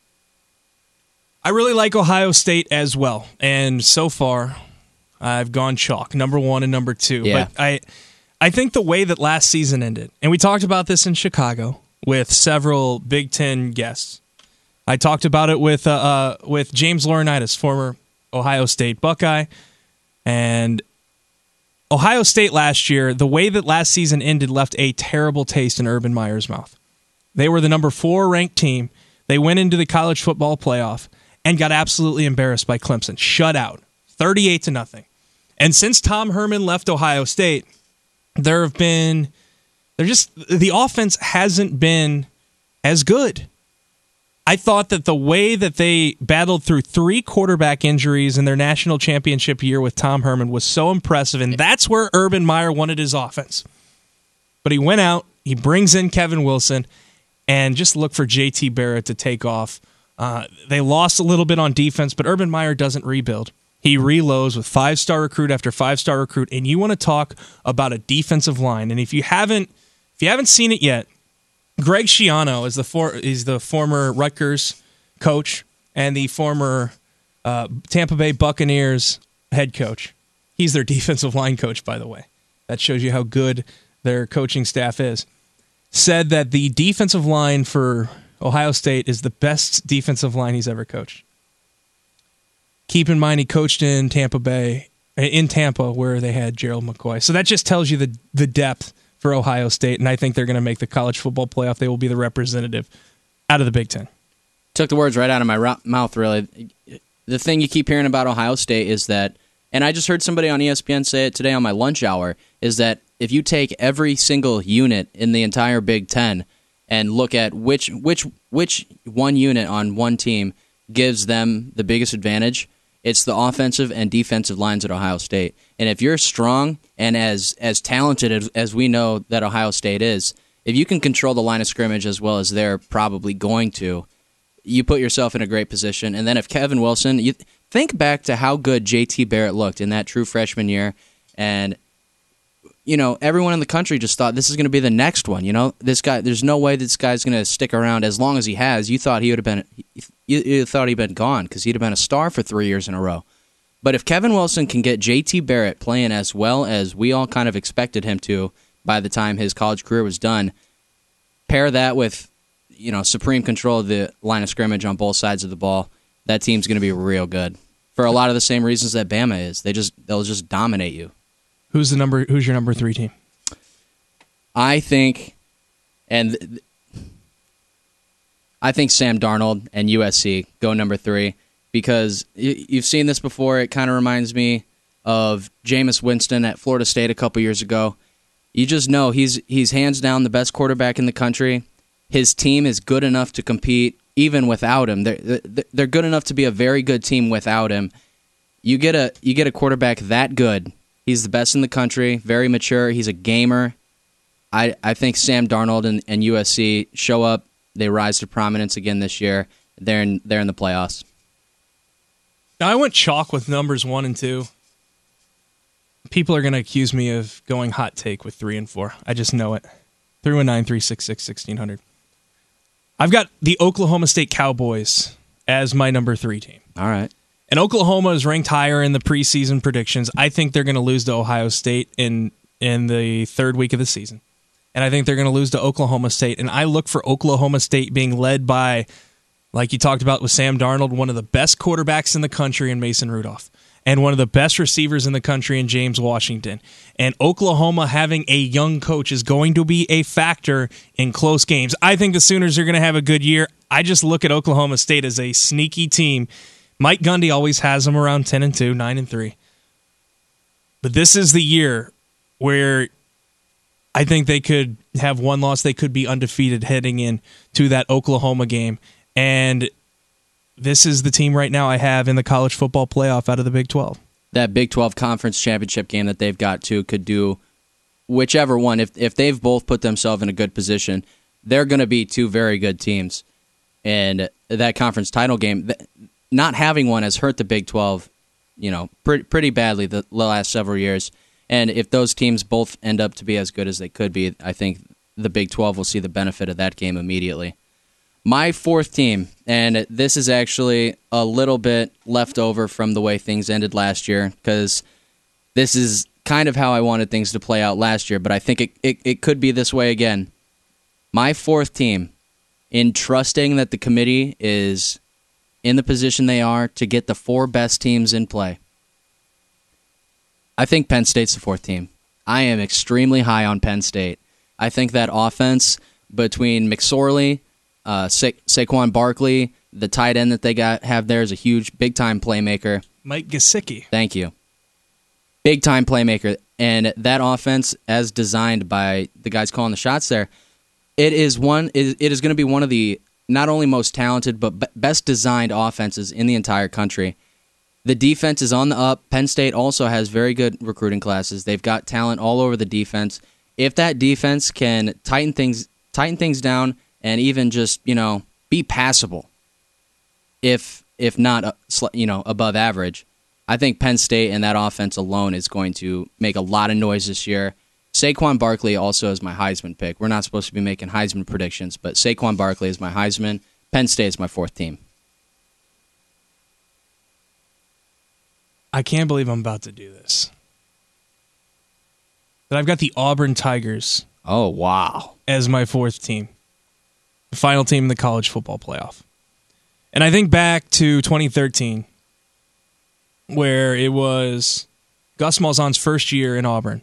I really like Ohio State as well, and so far I've gone chalk, number 1 and number 2. Yeah. But I think the way that last season ended, and we talked about this in Chicago with several Big Ten guests. I talked about it with James Laurinaitis, former Ohio State Buckeye, and Ohio State last year, the way that last season ended left a terrible taste in Urban Meyer's mouth. They were the number 4 ranked team. They went into the college football playoff and got absolutely embarrassed by Clemson, shut out, 38-0. And since Tom Herman left Ohio State, the offense hasn't been as good. I thought that the way that they battled through 3 quarterback injuries in their national championship year with Tom Herman was so impressive, and that's where Urban Meyer wanted his offense. But he went out, he brings in Kevin Wilson, and just look for J.T. Barrett to take off. They lost a little bit on defense, but Urban Meyer doesn't rebuild. He reloads with 5-star recruit after 5-star recruit, and you want to talk about a defensive line. And if you haven't seen it yet, Greg Schiano is the former Rutgers coach and the former Tampa Bay Buccaneers head coach. He's their defensive line coach, by the way. That shows you how good their coaching staff is. Said that the defensive line for Ohio State is the best defensive line he's ever coached. Keep in mind he coached in Tampa, where they had Gerald McCoy. So that just tells you the depth for Ohio State, and I think they're going to make the college football playoff. They will be the representative out of the Big Ten. Took the words right out of my mouth, really. The thing you keep hearing about Ohio State is that, and I just heard somebody on ESPN say it today on my lunch hour, is that if you take every single unit in the entire Big Ten and look at which one unit on one team gives them the biggest advantage, it's the offensive and defensive lines at Ohio State. And if you're strong and as talented as we know that Ohio State is, if you can control the line of scrimmage as well as they're probably going to, you put yourself in a great position. And then if Kevin Wilson, you think back to how good J.T. Barrett looked in that true freshman year, and everyone in the country just thought this is going to be the next one. This guy, there's no way this guy's going to stick around as long as he has. You thought he would have been, you thought he'd been gone because he'd have been a star for 3 years in a row. But if Kevin Wilson can get J.T. Barrett playing as well as we all kind of expected him to by the time his college career was done, pair that with supreme control of the line of scrimmage on both sides of the ball, that team's going to be real good for a lot of the same reasons that Bama is. They'll just dominate you. Who's your number 3 team? I think Sam Darnold and USC go number 3 because you've seen this before. It kind of reminds me of Jameis Winston at Florida State a couple years ago. You just know he's hands down the best quarterback in the country. His team is good enough to compete even without him. They're good enough to be a very good team without him. You get a quarterback that good. He's the best in the country, very mature. He's a gamer. I think Sam Darnold and USC show up they rise to prominence again this year. They're in the playoffs. Now, I went chalk with numbers 1 and 2. People are going to accuse me of going hot take with 3 and 4. I just know it. 319 366 1600. I've got the Oklahoma State Cowboys as my number 3 team. All right. And Oklahoma is ranked higher in the preseason predictions. I think they're going to lose to Ohio State in the third week of the season. And I think they're going to lose to Oklahoma State. And I look for Oklahoma State being led by, like you talked about with Sam Darnold, one of the best quarterbacks in the country in Mason Rudolph, and one of the best receivers in the country in James Washington. And Oklahoma having a young coach is going to be a factor in close games. I think the Sooners are going to have a good year. I just look at Oklahoma State as a sneaky team. Mike Gundy always has them around 10-2, 9-3. But this is the year where I think they could have one loss. They could be undefeated heading in to that Oklahoma game. And this is the team right now I have in the college football playoff out of the Big 12. That Big 12 conference championship game that they've got to could do whichever one. If they've both put themselves in a good position, they're going to be two very good teams. And that conference title game, not having one has hurt the Big 12, pretty badly the last several years. And if those teams both end up to be as good as they could be, I think the Big 12 will see the benefit of that game immediately. My 4th team, and this is actually a little bit left over from the way things ended last year, because this is kind of how I wanted things to play out last year, but I think it could be this way again. My 4th team, in trusting that the committee is in the position they are to get the 4 best teams in play, I think Penn State's the 4th team. I am extremely high on Penn State. I think that offense between McSorley, Saquon Barkley, the tight end that they have there is a huge, big-time playmaker. Mike Gesicki. Thank you. Big-time playmaker. And that offense, as designed by the guys calling the shots there, it is going to be one of the not only most talented but best designed offenses in the entire country. The defense is on the up. Penn State also has very good recruiting classes. They've got talent all over the defense. If that defense can tighten things down and even just, be passable, if not, above average, I think Penn State and that offense alone is going to make a lot of noise this year. Saquon Barkley also is my Heisman pick. We're not supposed to be making Heisman predictions, but Saquon Barkley is my Heisman. Penn State is my 4th team. I can't believe I'm about to do this. But I've got the Auburn Tigers. Oh, wow. As my 4th team. The final team in the college football playoff. And I think back to 2013, where it was Gus Malzahn's first year in Auburn.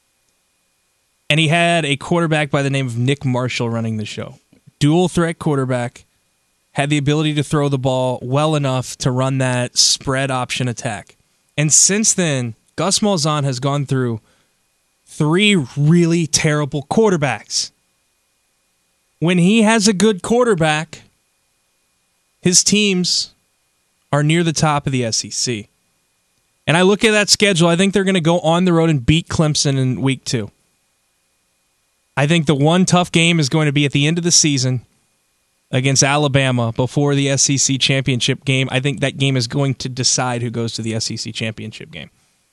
And he had a quarterback by the name of Nick Marshall running the show. Dual threat quarterback, had the ability to throw the ball well enough to run that spread option attack. And since then, Gus Malzahn has gone through 3 really terrible quarterbacks. When he has a good quarterback, his teams are near the top of the SEC. And I look at that schedule, I think they're going to go on the road and beat Clemson in week 2. I think the one tough game is going to be at the end of the season against Alabama before the SEC championship game. I think that game is going to decide who goes to the SEC championship game.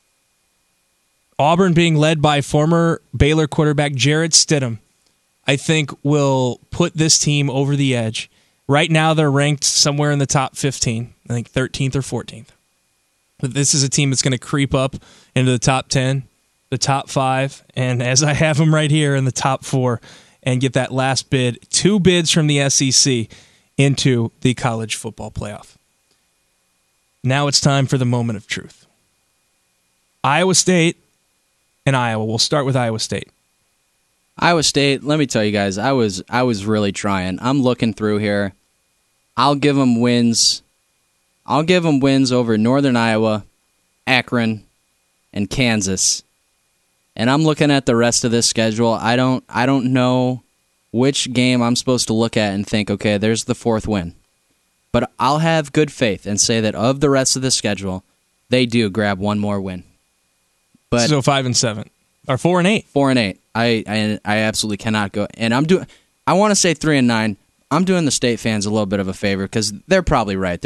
Auburn being led by former Baylor quarterback Jarrett Stidham, I think will put this team over the edge. Right now they're ranked somewhere in the top 15, I think 13th or 14th. But this is a team that's going to creep up into the top 10, the top 5, and as I have them right here in the top 4, and get that last bid, 2 bids from the SEC into the college football playoff. Now it's time for the moment of truth. Iowa State and Iowa. We'll start with Iowa State. Iowa State, let me tell you guys, I was really trying. I'm looking through here. I'll give them wins. I'll give them wins over Northern Iowa, Akron, and Kansas. And I'm looking at the rest of this schedule. I don't know which game I'm supposed to look at and think, okay, there's the 4th win. But I'll have good faith and say that of the rest of the schedule, they do grab one more win. But so 5-7 or 4-8. 4-8. I absolutely cannot go. And I want to say 3-9. I'm doing the State fans a little bit of a favor because they're probably right.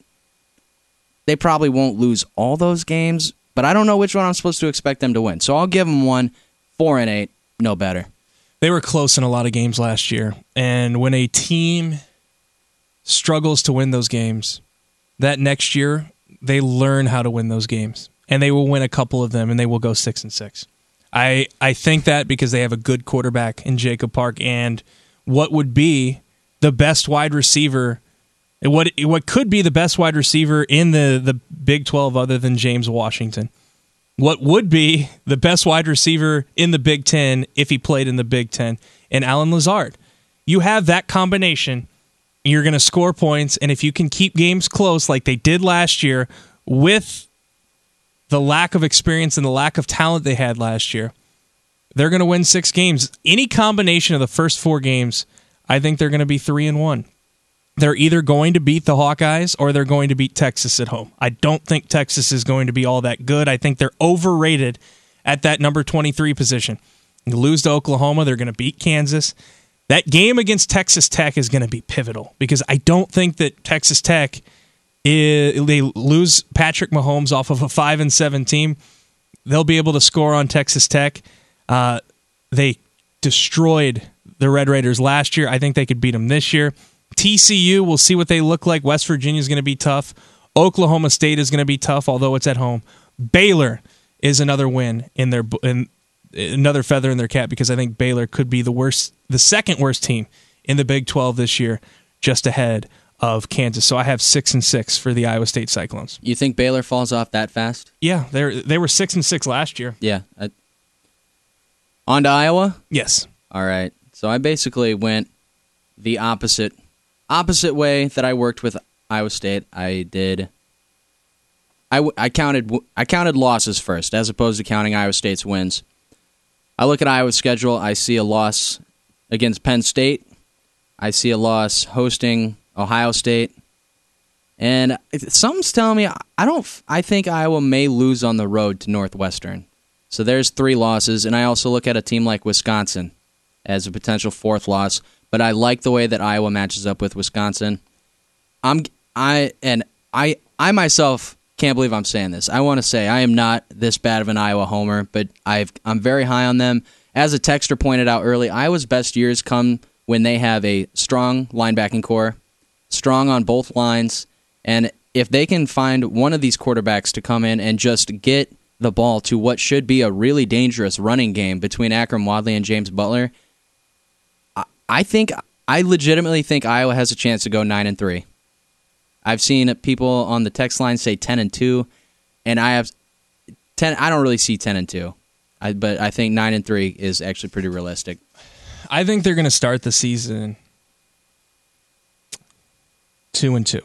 They probably won't lose all those games, but I don't know which one I'm supposed to expect them to win. So I'll give them one, 4-8, no better. They were close in a lot of games last year, and when a team struggles to win those games, that next year they learn how to win those games, and they will win a couple of them, and they will go 6-6. I think that because they have a good quarterback in Jacob Park, and what would be the best wide receiver, what could be the best wide receiver in the Big 12 other than James Washington. What would be the best wide receiver in the Big 10 if he played in the Big 10, and Allen Lazard. You have that combination, you're going to score points, and if you can keep games close like they did last year with the lack of experience and the lack of talent they had last year, they're going to win 6 games. Any combination of the first 4 games, I think they're going to be 3-1. They're either going to beat the Hawkeyes or they're going to beat Texas at home. I don't think Texas is going to be all that good. I think they're overrated at that number 23 position. You lose to Oklahoma, they're going to beat Kansas. That game against Texas Tech is going to be pivotal because I don't think that Texas Tech, they lose Patrick Mahomes off of a 5-7 team. They'll be able to score on Texas Tech. They destroyed the Red Raiders last year. I think they could beat them this year. TCU, we'll see what they look like. West Virginia is going to be tough. Oklahoma State is going to be tough, although it's at home. Baylor is another win in another feather in their cap because I think Baylor could be the second worst team in the Big 12 this year, just ahead of Kansas. So I have 6-6 for the Iowa State Cyclones. You think Baylor falls off that fast? Yeah, they were 6-6 last year. Yeah. On to Iowa? Yes. All right. So I basically went the opposite way that I worked with Iowa State. I counted losses first, as opposed to counting Iowa State's wins. I look at Iowa's schedule. I see a loss against Penn State. I see a loss hosting Ohio State. And something's telling me I think Iowa may lose on the road to Northwestern. So there's 3 losses, and I also look at a team like Wisconsin as a potential 4th loss. But I like the way that Iowa matches up with Wisconsin. I myself can't believe I'm saying this. I want to say I am not this bad of an Iowa homer, but I'm very high on them. As a texter pointed out early, Iowa's best years come when they have a strong linebacking core, strong on both lines, and if they can find one of these quarterbacks to come in and just get the ball to what should be a really dangerous running game between Akram Wadley and James Butler, I legitimately think Iowa has a chance to go 9-3. I've seen people on the text line say 10-2, and I have 10. I don't really see 10-2, but I think 9-3 is actually pretty realistic. I think they're going to start the season 2-2.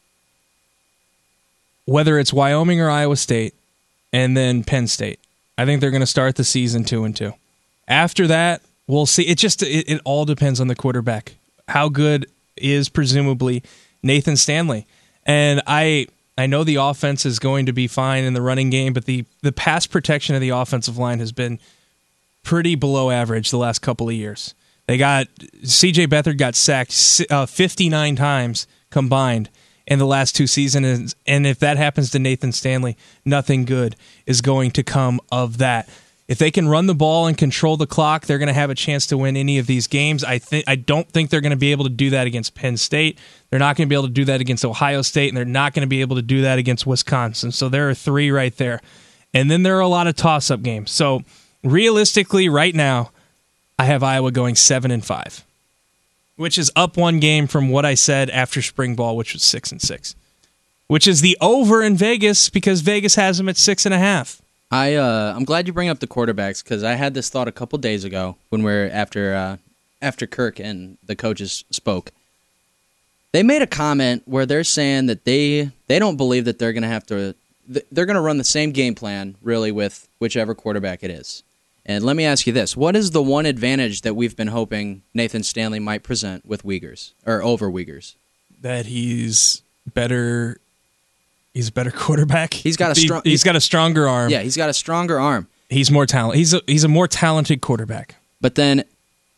Whether it's Wyoming or Iowa State, and then Penn State, I think they're going to start the season 2-2. After that, we'll see. It all depends on the quarterback. How good is presumably Nathan Stanley? And I know the offense is going to be fine in the running game, but the pass protection of the offensive line has been pretty below average the last couple of years. C.J. Beathard got sacked 59 times combined in the last 2 seasons, and if that happens to Nathan Stanley, nothing good is going to come of that. If they can run the ball and control the clock, they're going to have a chance to win any of these games. I don't think they're going to be able to do that against Penn State. They're not going to be able to do that against Ohio State, and they're not going to be able to do that against Wisconsin. So there are 3 right there. And then there are a lot of toss-up games. So realistically, right now, I have Iowa going 7-5, which is up 1 game from what I said after spring ball, which was 6-6, which is the over in Vegas because Vegas has them at 6.5. I'm glad you bring up the quarterbacks because I had this thought a couple days ago when after Kirk and the coaches spoke. They made a comment where they're saying that they don't believe that they're going to have to. They're going to run the same game plan really with whichever quarterback it is. And let me ask you this: what is the one advantage that we've been hoping Nathan Stanley might present with Uyghurs or over Uyghurs? That he's better. He's a better quarterback. He's got a stronger arm. Yeah, he's got a stronger arm. He's more talented. He's a more talented quarterback. But then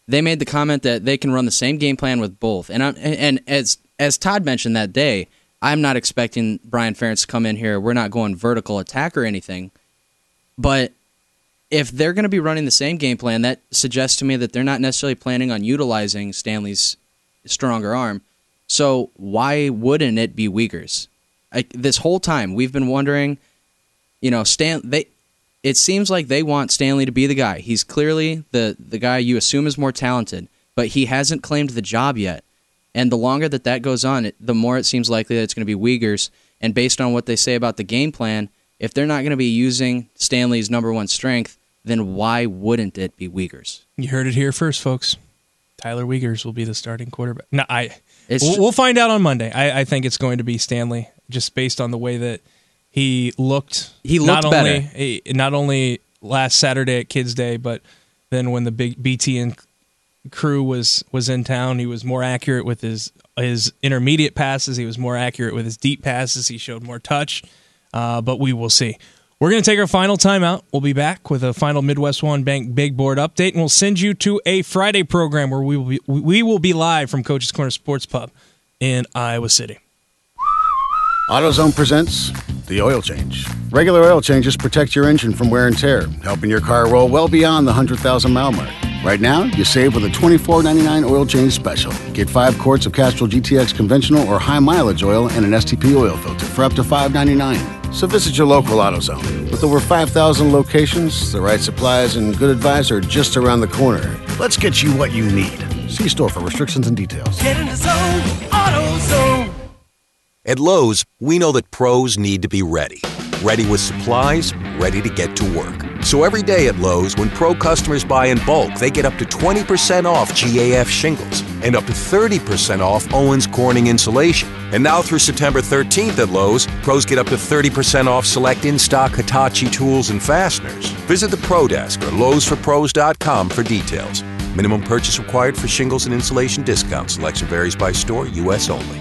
they made the comment that they can run the same game plan with both. And as Todd mentioned that day, I'm not expecting Brian Ferentz to come in here. We're not going vertical attack or anything. But if they're going to be running the same game plan, that suggests to me that they're not necessarily planning on utilizing Stanley's stronger arm. So why wouldn't it be Wiegers? This whole time we've been wondering, it seems like they want Stanley to be the guy. He's clearly the guy you assume is more talented, but he hasn't claimed the job yet. And the longer that goes on, the more it seems likely that it's going to be Wiegers. And based on what they say about the game plan, if they're not going to be using Stanley's number one strength, then why wouldn't it be Wiegers? You heard it here first, folks. Tyler Wiegers will be the starting quarterback. No, we'll find out on Monday. I think it's going to be Stanley, just based on the way that he looked. He looked better. Not only last Saturday at Kids Day, but then when the big BT and crew was in town, he was more accurate with his intermediate passes. He was more accurate with his deep passes. He showed more touch, but we will see. We're going to take our final timeout. We'll be back with a final Midwest One Bank Big Board update, and we'll send you to a Friday program where we will be live from Coach's Corner Sports Pub in Iowa City. AutoZone presents the oil change. Regular oil changes protect your engine from wear and tear, helping your car roll well beyond the 100,000-mile mark. Right now, you save with a $24.99 oil change special. Get 5 quarts of Castrol GTX conventional or high-mileage oil and an STP oil filter for up to $5.99. So visit your local AutoZone. With over 5,000 locations, the right supplies and good advice are just around the corner. Let's get you what you need. See store for restrictions and details. Get in the zone, AutoZone. At Lowe's, we know that pros need to be ready. Ready with supplies, ready to get to work. So every day at Lowe's, when pro customers buy in bulk, they get up to 20% off GAF shingles and up to 30% off Owens Corning insulation. And now through September 13th at Lowe's, pros get up to 30% off select in-stock Hitachi tools and fasteners. Visit the Pro Desk or LowesForPros.com for details. Minimum purchase required for shingles and insulation discount. Selection varies by store, U.S. only.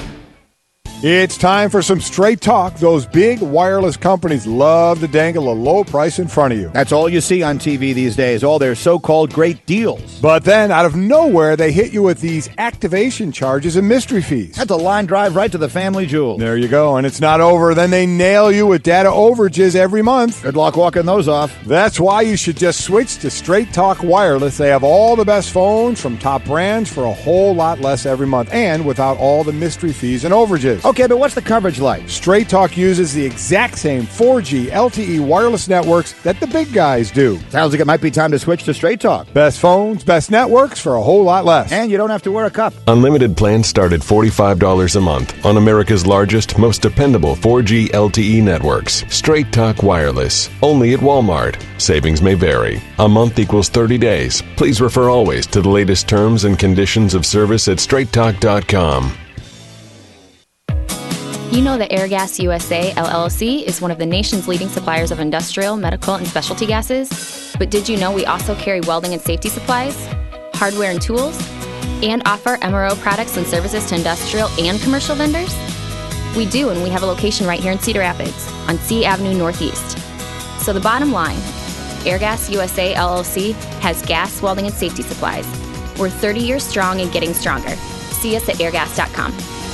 It's time for some straight talk. Those big wireless companies love to dangle a low price in front of you. That's all you see on TV these days, all their so-called great deals. But then, out of nowhere, they hit you with these activation charges and mystery fees. That's a line drive right to the family jewel. There you go, and it's not over. Then they nail you with data overages every month. Good luck walking those off. That's why you should just switch to Straight Talk Wireless. They have all the best phones from top brands for a whole lot less every month, and without all the mystery fees and overages. Okay, but what's the coverage like? Straight Talk uses the exact same 4G LTE wireless networks that the big guys do. Sounds like it might be time to switch to Straight Talk. Best phones, best networks for a whole lot less. And you don't have to wear a cup. Unlimited plans start at $45 a month on America's largest, most dependable 4G LTE networks. Straight Talk Wireless. Only at Walmart. Savings may vary. A month equals 30 days. Please refer always to the latest terms and conditions of service at straighttalk.com. You know that Airgas USA, LLC is one of the nation's leading suppliers of industrial, medical, and specialty gases. But did you know we also carry welding and safety supplies, hardware and tools, and offer MRO products and services to industrial and commercial vendors? We do, and we have a location right here in Cedar Rapids on C Avenue Northeast. So the bottom line, Airgas USA, LLC has gas, welding, and safety supplies. We're 30 years strong and getting stronger. See us at airgas.com.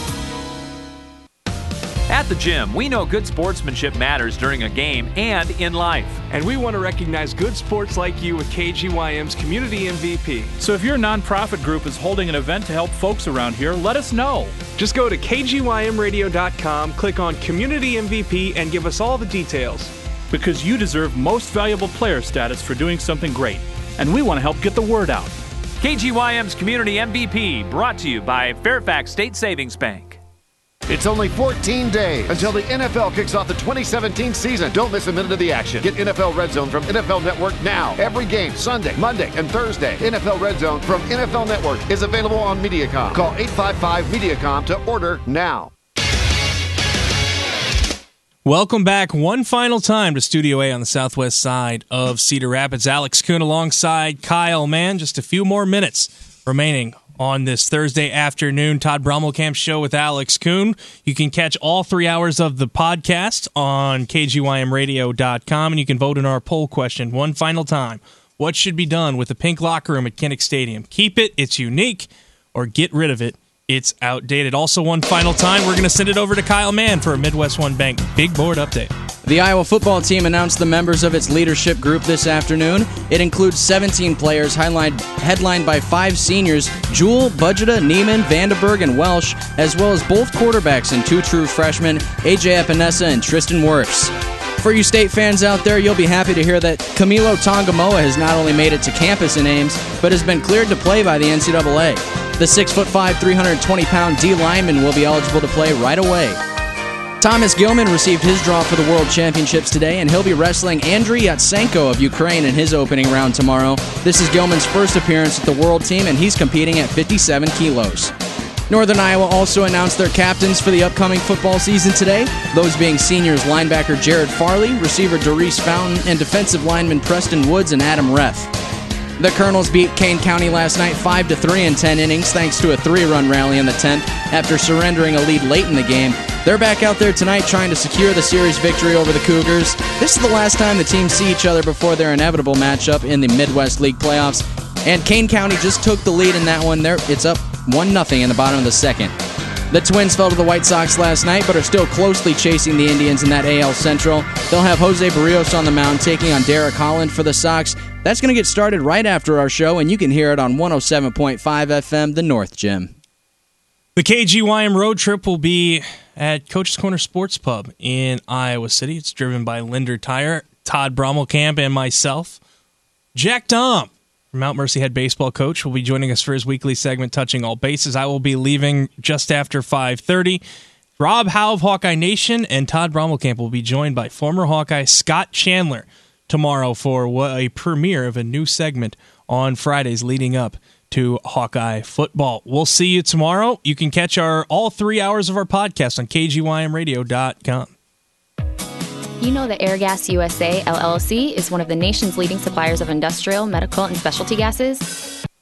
At the gym, we know good sportsmanship matters during a game and in life. And we want to recognize good sports like you with KGYM's Community MVP. So if your nonprofit group is holding an event to help folks around here, let us know. Just go to kgymradio.com, click on Community MVP, and give us all the details. Because you deserve most valuable player status for doing something great. And we want to help get the word out. KGYM's Community MVP, brought to you by Fairfax State Savings Bank. It's only 14 days until the NFL kicks off the 2017 season. Don't miss a minute of the action. Get NFL Red Zone from NFL Network now. Every game, Sunday, Monday, and Thursday. NFL Red Zone from NFL Network is available on Mediacom. Call 855-MEDIACOM to order now. Welcome back one final time to Studio A on the southwest side of Cedar Rapids. Alex Kuhn alongside Kyle Mann. Just a few more minutes remaining on this Thursday afternoon Todd Brommelkamp show with Alex Kuhn. You can catch all 3 hours of the podcast on KGYMradio.com, and you can vote in our poll question one final time. what should be done with the pink locker room at Kinnick Stadium. Keep it, it's unique, or get rid of it, it's outdated. Also, one final time, we're going to send it over to Kyle Mann for a Midwest One Bank Big Board update. The Iowa football team announced the members of its leadership group this afternoon. It includes 17 players, headlined by 5 seniors, Jewell, Budgeta, Neiman, Vandenberg, and Welsh, as well as both quarterbacks and 2 true freshmen, A.J. Epinesa and Tristan Wirfs. For you state fans out there, you'll be happy to hear that Camilo Tongamoa has not only made it to campus in Ames, but has been cleared to play by the NCAA. The 6'5", 320-pound D lineman will be eligible to play right away. Thomas Gilman received his draw for the World Championships today, and he'll be wrestling Andriy Yatsenko of Ukraine in his opening round tomorrow. This is Gilman's first appearance with the World Team, and he's competing at 57 kilos. Northern Iowa also announced their captains for the upcoming football season today, those being seniors linebacker Jared Farley, receiver Doris Fountain, and defensive linemen Preston Woods and Adam Reth. The Colonels beat Kane County last night 5-3 in 10 innings thanks to a 3-run rally in the 10th after surrendering a lead late in the game. They're back out there tonight trying to secure the series victory over the Cougars. This is the last time the teams see each other before their inevitable matchup in the Midwest League playoffs. And Kane County just took the lead in that one. It's up 1-0 in the bottom of the second. The Twins fell to the White Sox last night, but are still closely chasing the Indians in that AL Central. They'll have Jose Barrios on the mound, taking on Derek Holland for the Sox. That's going to get started right after our show, and you can hear it on 107.5 FM, The North Gym. The KGYM road trip will be at Coach's Corner Sports Pub in Iowa City. It's driven by Linder Tire, Todd Brommelkamp, and myself. Jack Dom, Mount Mercy head baseball coach, will be joining us for his weekly segment, Touching All Bases. I will be leaving just after 5:30. Rob Howe of Hawkeye Nation and Todd Brommelkamp will be joined by former Hawkeye Scott Chandler tomorrow for a premiere of a new segment on Fridays leading up to Hawkeye football. We'll see you tomorrow. You can catch all 3 hours of our podcast on KGYMradio.com. You know that Airgas USA, LLC is one of the nation's leading suppliers of industrial, medical, and specialty gases?